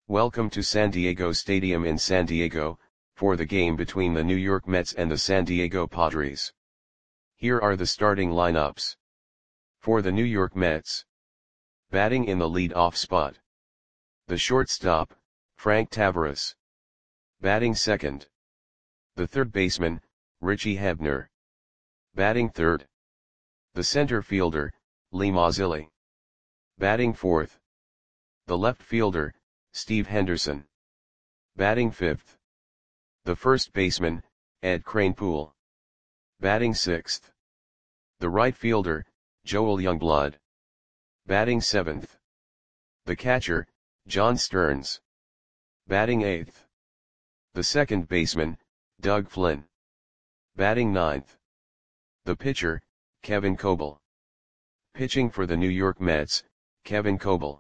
Welcome to San Diego Stadium in San Diego, for the game between the New York Mets and the San Diego Padres. Here are the starting lineups. For the New York Mets. Batting in the lead-off spot. The shortstop, Frank Taveras. Batting second. The third baseman, Richie Hebner. Batting third. The center fielder, Lee Mazzilli. Batting fourth. The left fielder, Steve Henderson. Batting fifth. The first baseman, Ed Kranepool. Batting sixth. The right fielder, Joel Youngblood. Batting seventh. The catcher, John Stearns. Batting eighth. The second baseman, Doug Flynn. Batting ninth. The pitcher, Kevin Coble. Pitching for the New York Mets, Kevin Coble.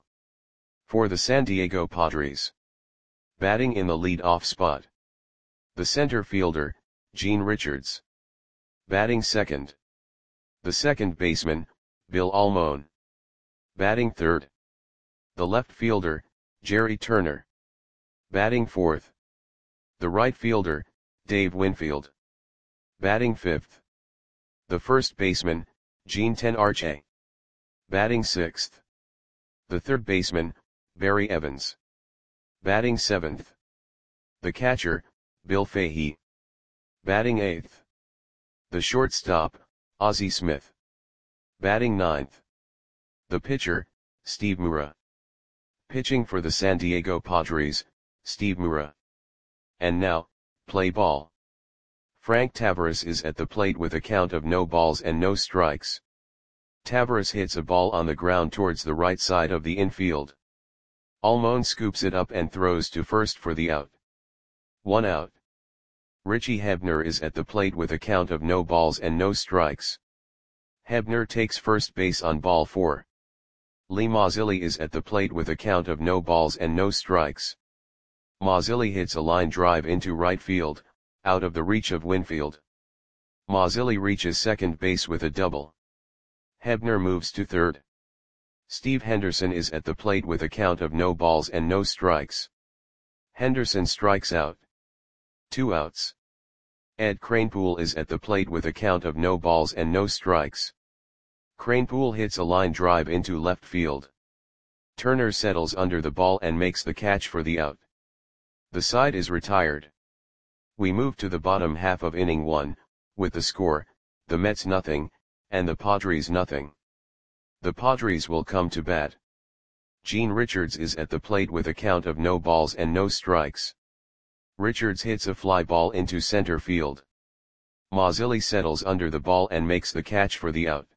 For the San Diego Padres. Batting in the lead-off spot. The center fielder, Gene Richards. Batting second. The second baseman, Bill Almon. Batting third. The left fielder, Jerry Turner. Batting fourth. The right fielder, Dave Winfield. Batting fifth. The first baseman, Gene Tenarche. Batting sixth. The third baseman, Barry Evans. Batting seventh. The catcher, Bill Fahey. Batting eighth. The shortstop, Ozzie Smith. Batting ninth. The pitcher, Steve Mura. Pitching for the San Diego Padres, Steve Mura. And now, play ball. Frank Taveras is at the plate with a count of no balls and no strikes. Taveras hits a ball on the ground towards the right side of the infield. Almon scoops it up and throws to first for the out. 1 out. Richie Hebner is at the plate with a count of no balls and no strikes. Hebner takes first base on ball 4. Lee Mazzilli is at the plate with a count of no balls and no strikes. Mazzilli hits a line drive into right field, out of the reach of Winfield. Mazzilli reaches second base with a double. Hebner moves to third. Steve Henderson is at the plate with a count of no balls and no strikes. Henderson strikes out. 2 outs. Ed Kranepool is at the plate with a count of no balls and no strikes. Kranepool hits a line drive into left field. Turner settles under the ball and makes the catch for the out. The side is retired. We move to the bottom half of inning 1, with the score, the Mets nothing, and the Padres nothing. The Padres will come to bat. Gene Richards is at the plate with a count of no balls and no strikes. Richards hits a fly ball into center field. Mazzilli settles under the ball and makes the catch for the out.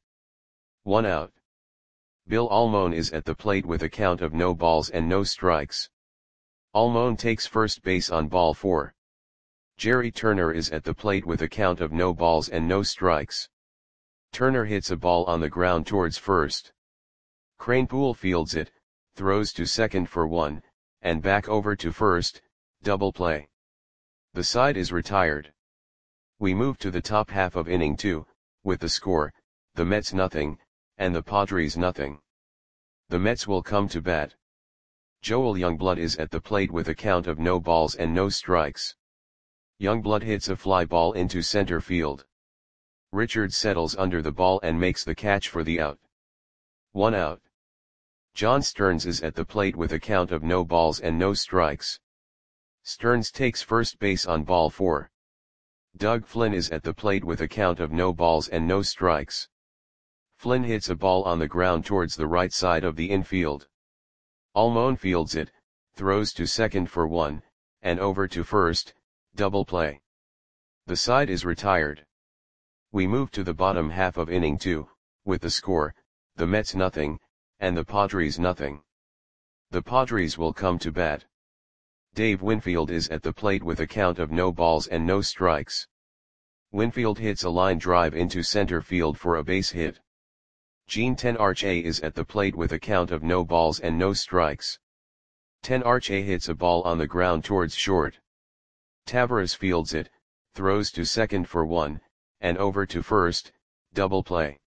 1 out. Bill Almon is at the plate with a count of no balls and no strikes. Almon takes first base on ball 4. Jerry Turner is at the plate with a count of no balls and no strikes. Turner hits a ball on the ground towards first. Kranepool fields it, throws to second for 1, and back over to first, double play. The side is retired. We move to the top half of inning 2, with the score, the Mets nothing, and the Padres nothing. The Mets will come to bat. Joel Youngblood is at the plate with a count of no balls and no strikes. Youngblood hits a fly ball into center field. Richards settles under the ball and makes the catch for the out. 1 out. John Stearns is at the plate with a count of no balls and no strikes. Stearns takes first base on ball 4. Doug Flynn is at the plate with a count of no balls and no strikes. Flynn hits a ball on the ground towards the right side of the infield. Almon fields it, throws to second for 1, and over to first, double play. The side is retired. We move to the bottom half of inning 2, with the score, the Mets nothing, and the Padres nothing. The Padres will come to bat. Dave Winfield is at the plate with a count of no balls and no strikes. Winfield hits a line drive into center field for a base hit. Gene Tenarche is at the plate with a count of no balls and no strikes. Tenarche hits a ball on the ground towards short. Taveras fields it, throws to second for 1, and over to first, double play.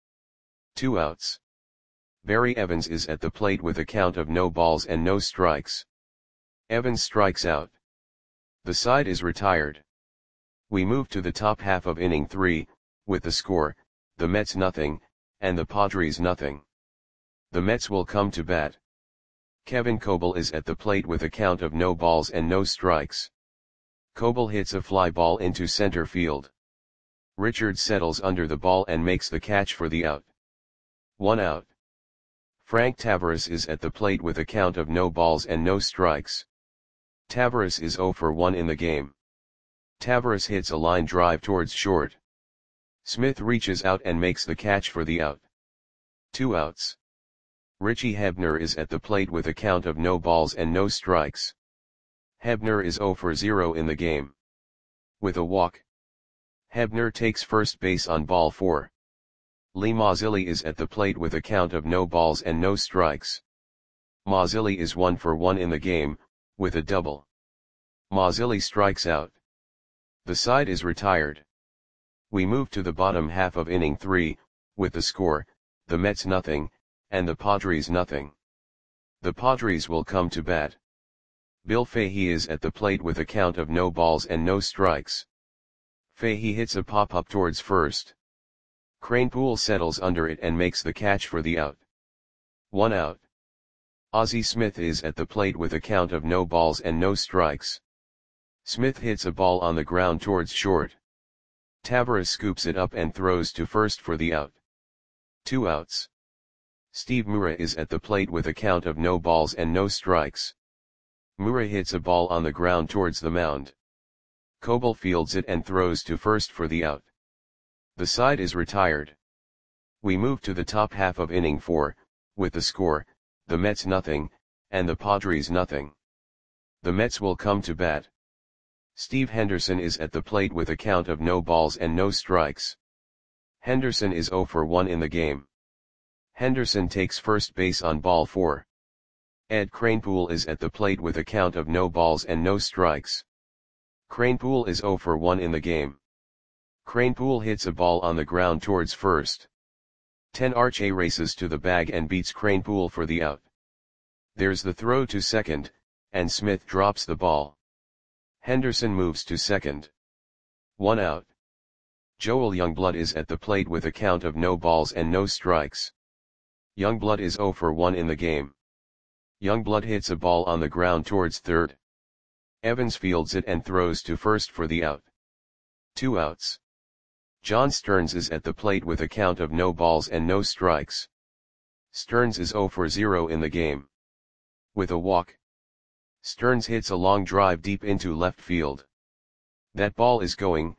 2 outs. Barry Evans is at the plate with a count of no balls and no strikes. Evans strikes out. The side is retired. We move to the top half of inning 3, with the score, the Mets nothing, and the Padres nothing. The Mets will come to bat. Kevin Coble is at the plate with a count of no balls and no strikes. Coble hits a fly ball into center field. Richards settles under the ball and makes the catch for the out. 1 out. Frank Taveras is at the plate with a count of no balls and no strikes. Taveras is 0 for 1 in the game. Taveras hits a line drive towards short. Smith reaches out and makes the catch for the out. 2 outs. Richie Hebner is at the plate with a count of no balls and no strikes. Hebner is 0 for 0 in the game. With a walk, Hebner takes first base on ball 4. Lee Mazzilli is at the plate with a count of no balls and no strikes. Mazzilli is 1 for 1 in the game, with a double. Mazzilli strikes out. The side is retired. We move to the bottom half of inning 3, with the score, the Mets nothing, and the Padres nothing. The Padres will come to bat. Bill Fahey is at the plate with a count of no balls and no strikes. Fahey hits a pop-up towards first. Kranepool settles under it and makes the catch for the out. 1 out. Ozzie Smith is at the plate with a count of no balls and no strikes. Smith hits a ball on the ground towards short. Taveras scoops it up and throws to first for the out. 2 outs. Steve Mura is at the plate with a count of no balls and no strikes. Mura hits a ball on the ground towards the mound. Coble fields it and throws to first for the out. The side is retired. We move to the top half of inning 4, with the score, the Mets nothing, and the Padres nothing. The Mets will come to bat. Steve Henderson is at the plate with a count of no balls and no strikes. Henderson is 0 for 1 in the game. Henderson takes first base on ball 4. Ed Kranepool is at the plate with a count of no balls and no strikes. Kranepool is 0 for 1 in the game. Kranepool hits a ball on the ground towards first. Tenarche races to the bag and beats Kranepool for the out. There's the throw to second, and Smith drops the ball. Henderson moves to second. 1 out. Joel Youngblood is at the plate with a count of no balls and no strikes. Youngblood is 0 for 1 in the game. Youngblood hits a ball on the ground towards third. Evans fields it and throws to first for the out. 2 outs. John Stearns is at the plate with a count of no balls and no strikes. Stearns is 0 for 0 in the game. With a walk, Stearns hits a long drive deep into left field. That ball is gone.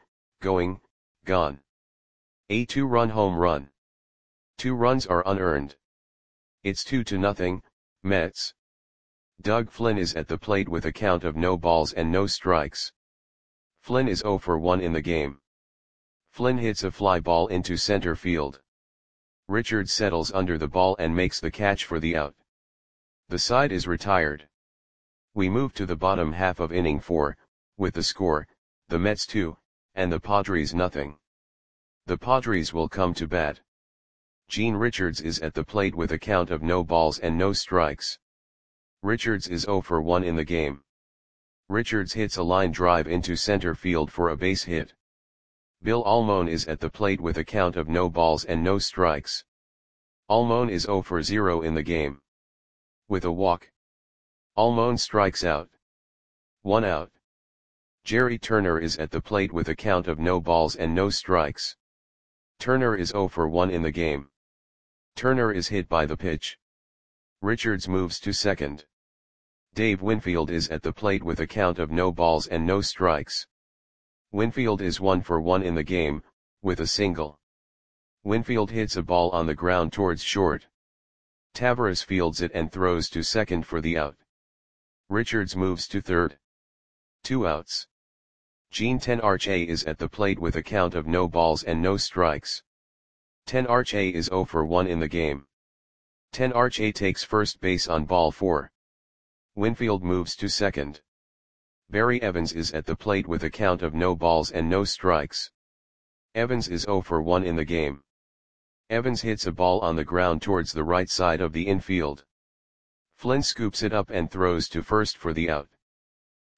A 2-run home run. 2 runs are unearned. It's 2-0, Mets. Doug Flynn is at the plate with a count of no balls and no strikes. Flynn is 0 for 1 in the game. Flynn hits a fly ball into center field. Richards settles under the ball and makes the catch for the out. The side is retired. We move to the bottom half of inning 4, with the score, the Mets 2, and the Padres nothing. The Padres will come to bat. Gene Richards is at the plate with a count of no balls and no strikes. Richards is 0 for 1 in the game. Richards hits a line drive into center field for a base hit. Bill Almon is at the plate with a count of no balls and no strikes. Almon is 0 for 0 in the game. With a walk, Almon strikes out. 1 out. Jerry Turner is at the plate with a count of no balls and no strikes. Turner is 0 for 1 in the game. Turner is hit by the pitch. Richards moves to second. Dave Winfield is at the plate with a count of no balls and no strikes. Winfield is 1 for 1 in the game, with a single. Winfield hits a ball on the ground towards short. Taveras fields it and throws to second for the out. Richards moves to third. 2 outs. Gene Tenarche is at the plate with a count of no balls and no strikes. Tenarche is 0 for 1 in the game. Tenarche takes first base on ball 4. Winfield moves to second. Barry Evans is at the plate with a count of no balls and no strikes. Evans is 0 for 1 in the game. Evans hits a ball on the ground towards the right side of the infield. Flynn scoops it up and throws to first for the out.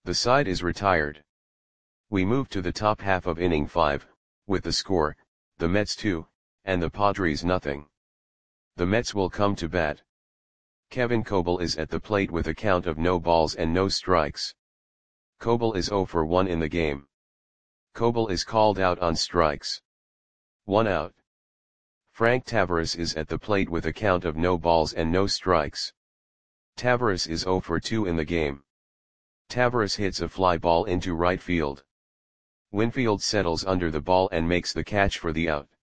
The side is retired. We move to the top half of inning 5, with the score, the Mets 2, and the Padres nothing. The Mets will come to bat. Kevin Coble is at the plate with a count of no balls and no strikes. Coble is 0 for 1 in the game. Coble is called out on strikes. 1 out. Frank Taveras is at the plate with a count of no balls and no strikes. Taveras is 0 for 2 in the game. Taveras hits a fly ball into right field. Winfield settles under the ball and makes the catch for the out.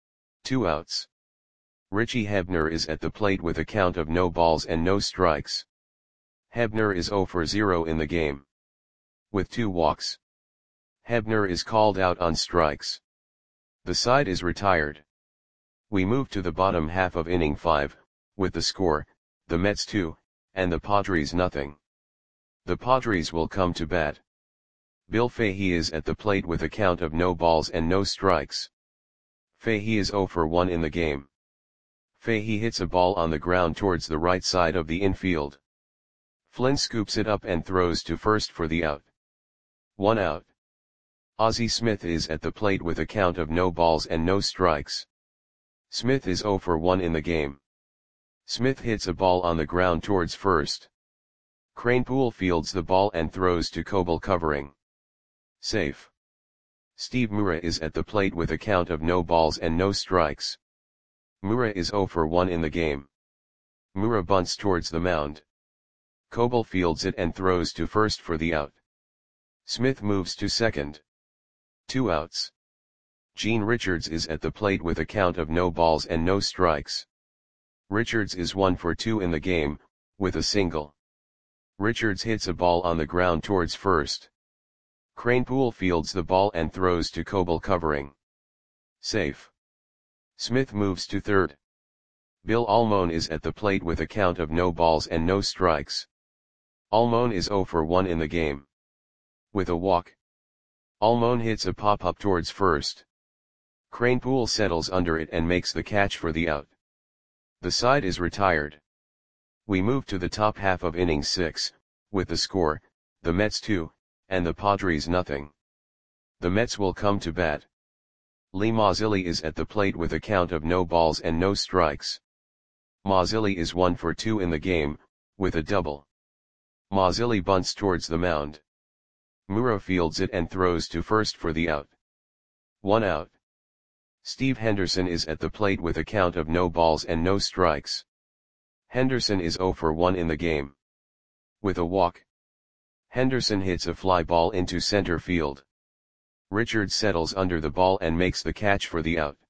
2 outs. Richie Hebner is at the plate with a count of no balls and no strikes. Hebner is 0 for 0 in the game. With 2 walks. Hebner is called out on strikes. The side is retired. We move to the bottom half of inning 5, with the score, the Mets 2, and the Padres nothing. The Padres will come to bat. Bill Fahey is at the plate with a count of no balls and no strikes. Fahey is 0 for 1 in the game. Fahey hits a ball on the ground towards the right side of the infield. Flynn scoops it up and throws to first for the out. 1 out. Ozzie Smith is at the plate with a count of no balls and no strikes. Smith is 0 for 1 in the game. Smith hits a ball on the ground towards first. Kranepool fields the ball and throws to Coble covering. Safe. Steve Mura is at the plate with a count of no balls and no strikes. Mura is 0 for 1 in the game. Mura bunts towards the mound. Coble fields it and throws to first for the out. Smith moves to second. 2 outs. Gene Richards is at the plate with a count of no balls and no strikes. Richards is 1 for 2 in the game, with a single. Richards hits a ball on the ground towards first. Kranepool fields the ball and throws to Coble covering. Safe. Smith moves to third. Bill Almon is at the plate with a count of no balls and no strikes. Almon is 0 for 1 in the game. With a walk. Almon hits a pop-up towards first. Kranepool settles under it and makes the catch for the out. The side is retired. We move to the top half of inning 6, with the score, the Mets 2, and the Padres nothing. The Mets will come to bat. Lee Mazzilli is at the plate with a count of no balls and no strikes. Mazzilli is 1 for 2 in the game, with a double. Mazzilli bunts towards the mound. Mura fields it and throws to first for the out. 1 out. Steve Henderson is at the plate with a count of no balls and no strikes. Henderson is 0 for 1 in the game. With a walk. Henderson hits a fly ball into center field. Richards settles under the ball and makes the catch for the out.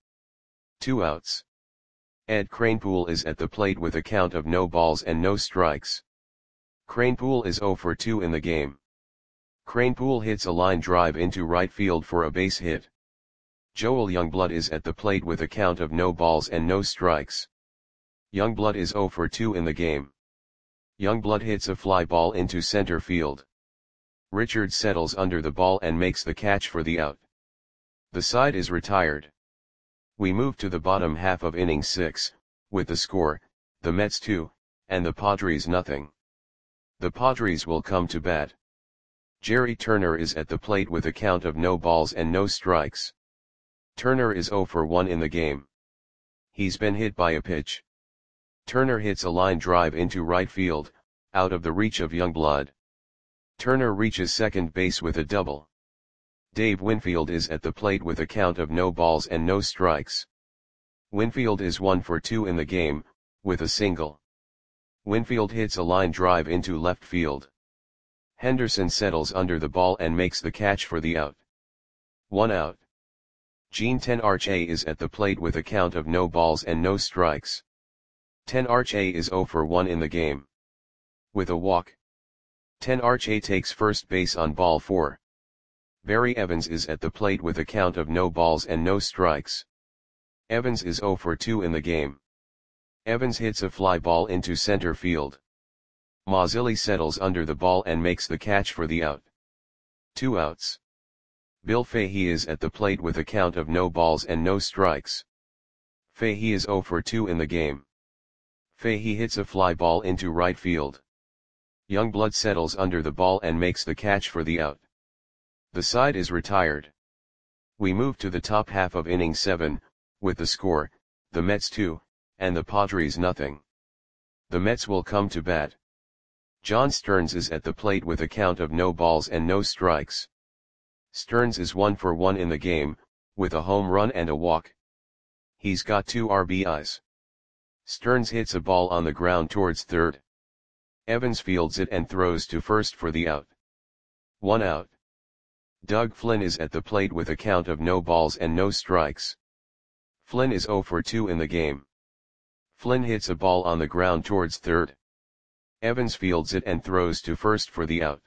2 outs. Ed Kranepool is at the plate with a count of no balls and no strikes. Kranepool is 0 for 2 in the game. Kranepool hits a line drive into right field for a base hit. Joel Youngblood is at the plate with a count of no balls and no strikes. Youngblood is 0 for 2 in the game. Youngblood hits a fly ball into center field. Richards settles under the ball and makes the catch for the out. The side is retired. We move to the bottom half of inning 6, with the score, the Mets 2, and the Padres nothing. The Padres will come to bat. Jerry Turner is at the plate with a count of no balls and no strikes. Turner is 0 for 1 in the game. He's been hit by a pitch. Turner hits a line drive into right field, out of the reach of Youngblood. Turner reaches second base with a double. Dave Winfield is at the plate with a count of no balls and no strikes. Winfield is 1 for 2 in the game, with a single. Winfield hits a line drive into left field. Henderson settles under the ball and makes the catch for the out. 1 out. Gene Tenarche is at the plate with a count of no balls and no strikes. Tenarche is 0 for 1 in the game. With a walk. Tenarche takes first base on ball 4. Barry Evans is at the plate with a count of no balls and no strikes. Evans is 0 for 2 in the game. Evans hits a fly ball into center field. Mazzilli settles under the ball and makes the catch for the out. 2 outs. Bill Fahey is at the plate with a count of no balls and no strikes. Fahey is 0 for 2 in the game. Fahey hits a fly ball into right field. Youngblood settles under the ball and makes the catch for the out. The side is retired. We move to the top half of inning 7, with the score, the Mets 2, and the Padres nothing. The Mets will come to bat. John Stearns is at the plate with a count of no balls and no strikes. Stearns is 1 for 1 in the game, with a home run and a walk. He's got 2 RBIs. Stearns hits a ball on the ground towards third. Evans fields it and throws to first for the out. 1 out. Doug Flynn is at the plate with a count of no balls and no strikes. Flynn is 0 for 2 in the game. Flynn hits a ball on the ground towards third. Evans fields it and throws to first for the out.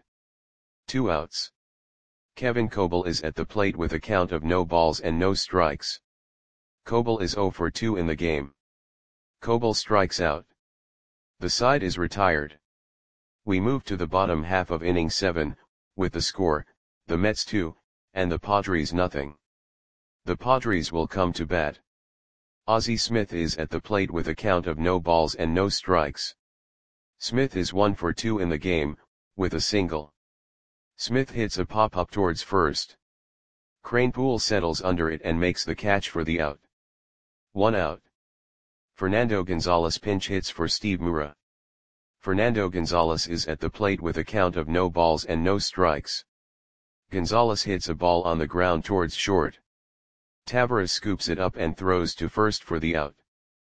2 outs. Kevin Coble is at the plate with a count of no balls and no strikes. Coble is 0 for 2 in the game. Coble strikes out. The side is retired. We move to the bottom half of inning 7, with the score, the Mets 2, and the Padres nothing. The Padres will come to bat. Ozzie Smith is at the plate with a count of no balls and no strikes. Smith is 1 for 2 in the game, with a single. Smith hits a pop-up towards first. Kranepool settles under it and makes the catch for the out. 1 out. Fernando Gonzalez pinch hits for Steve Mura. Fernando Gonzalez is at the plate with a count of no balls and no strikes. Gonzalez hits a ball on the ground towards short. Taveras scoops it up and throws to first for the out.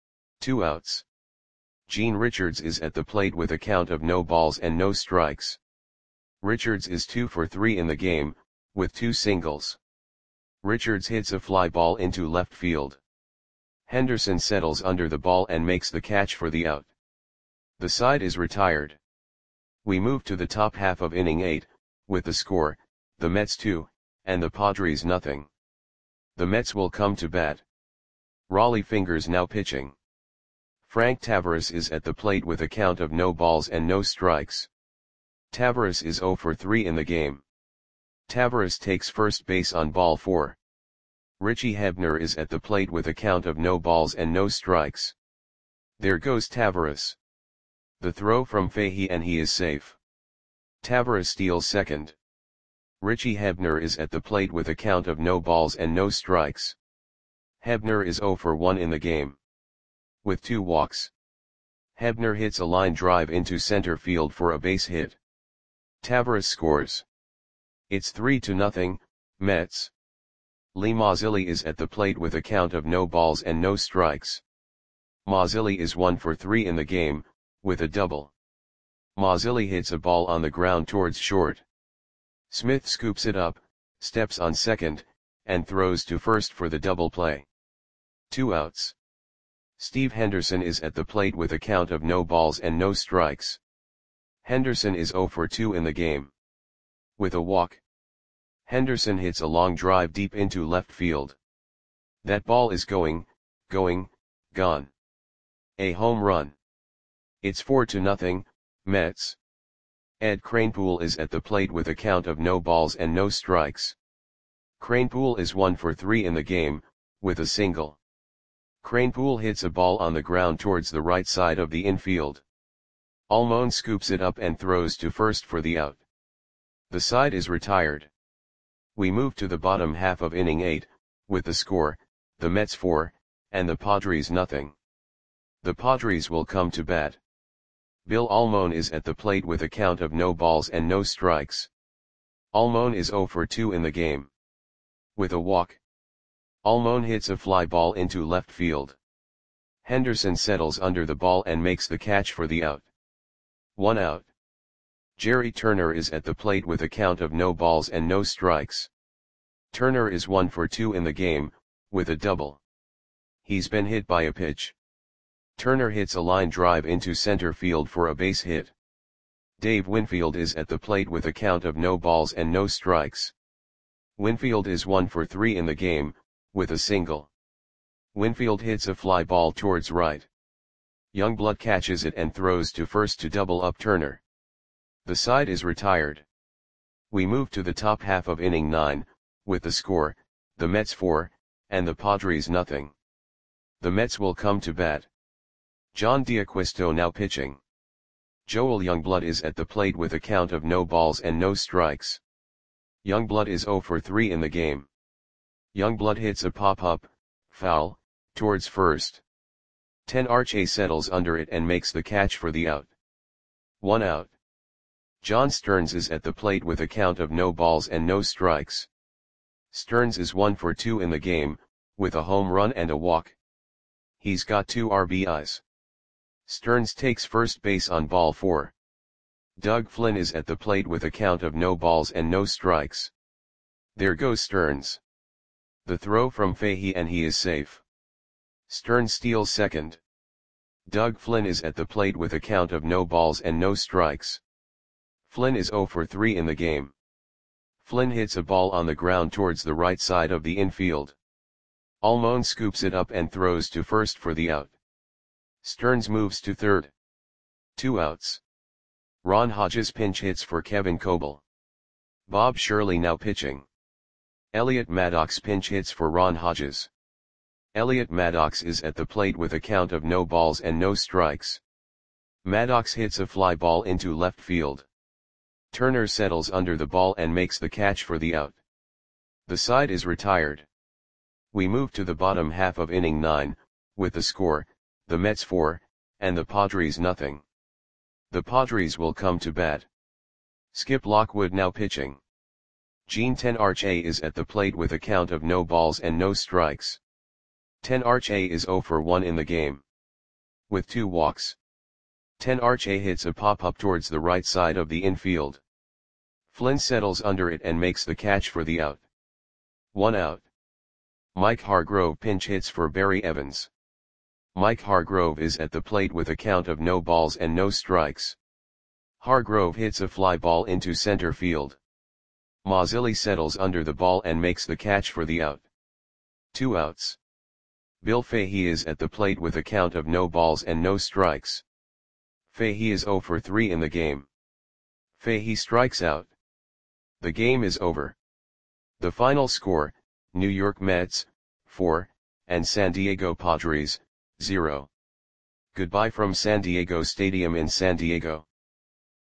2 outs. Gene Richards is at the plate with a count of no balls and no strikes. Richards is 2 for 3 in the game, with 2 singles. Richards hits a fly ball into left field. Henderson settles under the ball and makes the catch for the out. The side is retired. We move to the top half of inning 8, with the score, the Mets 2, and the Padres nothing. The Mets will come to bat. Raleigh Fingers now pitching. Frank Taveras is at the plate with a count of no balls and no strikes. Taveras is 0 for 3 in the game. Taveras takes first base on ball 4. Richie Hebner is at the plate with a count of no balls and no strikes. There goes Taveras. The throw from Fahey and he is safe. Taveras steals second. Richie Hebner is at the plate with a count of no balls and no strikes. Hebner is 0 for 1 in the game. With 2 walks. Hebner hits a line drive into center field for a base hit. Taveras scores. It's 3-0, Mets. Lee Mazzilli is at the plate with a count of no balls and no strikes. Mazzilli is 1 for 3 in the game, with a double. Mazzilli hits a ball on the ground towards short. Smith scoops it up, steps on second, and throws to first for the double play. 2 outs. Steve Henderson is at the plate with a count of no balls and no strikes. Henderson is 0 for 2 in the game. With a walk. Henderson hits a long drive deep into left field. That ball is gone. A home run. It's 4-0, Mets. Ed Kranepool is at the plate with a count of no balls and no strikes. Kranepool is 1 for 3 in the game, with a single. Kranepool hits a ball on the ground towards the right side of the infield. Almon scoops it up and throws to first for the out. The side is retired. We move to the bottom half of inning 8, with the score, the Mets 4, and the Padres nothing. The Padres will come to bat. Bill Almon is at the plate with a count of no balls and no strikes. Almon is 0 for 2 in the game. With a walk. Almon hits a fly ball into left field. Henderson settles under the ball and makes the catch for the out. 1 out. Jerry Turner is at the plate with a count of no balls and no strikes. Turner is 1 for 2 in the game, with a double. He's been hit by a pitch. Turner hits a line drive into center field for a base hit. Dave Winfield is at the plate with a count of no balls and no strikes. Winfield is 1 for 3 in the game, with a single. Winfield hits a fly ball towards right. Youngblood catches it and throws to first to double up Turner. The side is retired. We move to the top half of inning 9, with the score, the Mets 4, and the Padres nothing. The Mets will come to bat. John D'Acquisto now pitching. Joel Youngblood is at the plate with a count of no balls and no strikes. Youngblood is 0 for 3 in the game. Youngblood hits a pop-up, foul, towards first. 10-RJ settles under it and makes the catch for the out. 1 out. John Stearns is at the plate with a count of no balls and no strikes. Stearns is 1 for 2 in the game, with a home run and a walk. He's got 2 RBIs. Stearns takes first base on ball 4. Doug Flynn is at the plate with a count of no balls and no strikes. There goes Stearns. The throw from Fahey and he is safe. Stearns steals second. Doug Flynn is at the plate with a count of no balls and no strikes. Flynn is 0 for 3 in the game. Flynn hits a ball on the ground towards the right side of the infield. Almon scoops it up and throws to first for the out. Stearns moves to third. 2 outs. Ron Hodges pinch hits for Kevin Coble. Bob Shirley now pitching. Elliot Maddox pinch hits for Ron Hodges. Elliot Maddox is at the plate with a count of no balls and no strikes. Maddox hits a fly ball into left field. Turner settles under the ball and makes the catch for the out. The side is retired. We move to the bottom half of inning 9, with the score, the Mets 4, and the Padres nothing. The Padres will come to bat. Skip Lockwood now pitching. Gene 10-RJ is at the plate with a count of no balls and no strikes. 10-RJ is 0 for 1 in the game. With 2 walks. 10-RJ hits a pop-up towards the right side of the infield. Flynn settles under it and makes the catch for the out. 1 out. Mike Hargrove pinch hits for Barry Evans. Mike Hargrove is at the plate with a count of no balls and no strikes. Hargrove hits a fly ball into center field. Mazzilli settles under the ball and makes the catch for the out. 2 outs. Bill Fahey is at the plate with a count of no balls and no strikes. Fahey is 0 for 3 in the game. Fahey strikes out. The game is over. The final score, New York Mets, 4, and San Diego Padres, 0. Goodbye from San Diego Stadium in San Diego.